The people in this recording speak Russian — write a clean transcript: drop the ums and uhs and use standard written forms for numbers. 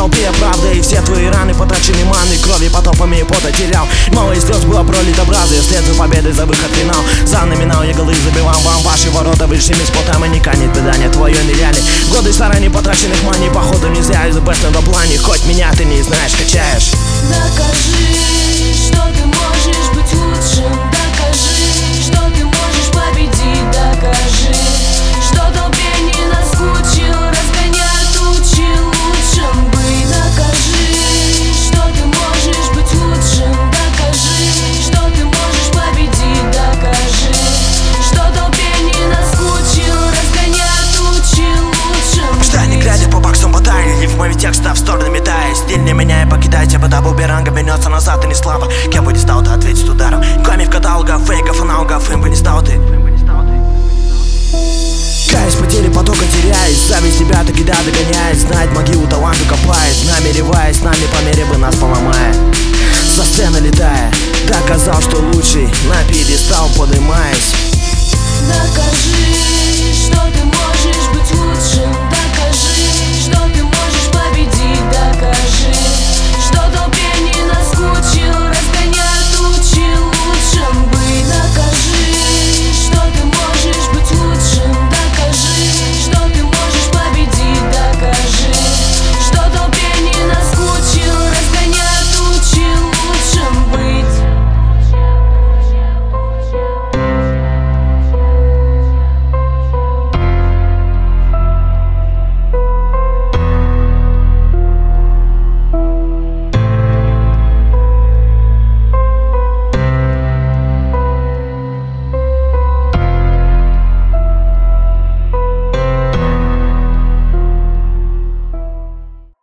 толпе правда, и все твои раны потрачены маной, крови потопами и пота терял. Мало из слез было пролито бразы, вслед за победой за выход в финал. За номинал я голы забивам вам ваши ворота высшими спотом, и не канет бедание твое нереально. Годы стараний потраченных маний, походу не зря, из-за best на плане. Хоть меня ты не знаешь, качаешь. Докажи, что ты можешь быть лучшим. Докажи, что ты можешь победить. Докажи, что толпе не наскучил, разгоняя тучи, лучшим быть. Докажи, что ты можешь быть лучшим. Докажи, что ты можешь победить. Докажи, что толпе не наскучил, разгоняя тучи, лучшим быть. Что не глядя по боксам баталии, рифмами текста в сторону метая. Стиль не меняя, покидайте, по бумерангом вернется назад, и не слабо. Кем бы не стал, ты ответить ударом. Камень в каталогах, фейков, аналогов, им бы не стал ты. Каюсь, потери потока теряюсь, зависть тебя таки да догоняет. Знать могилу таланту копает, намереваясь, нами по мере бы нас поломая. За сценой летая, доказал, что лучший, на пьедестал поднимаясь. Докажи, что ты можешь быть лучшим.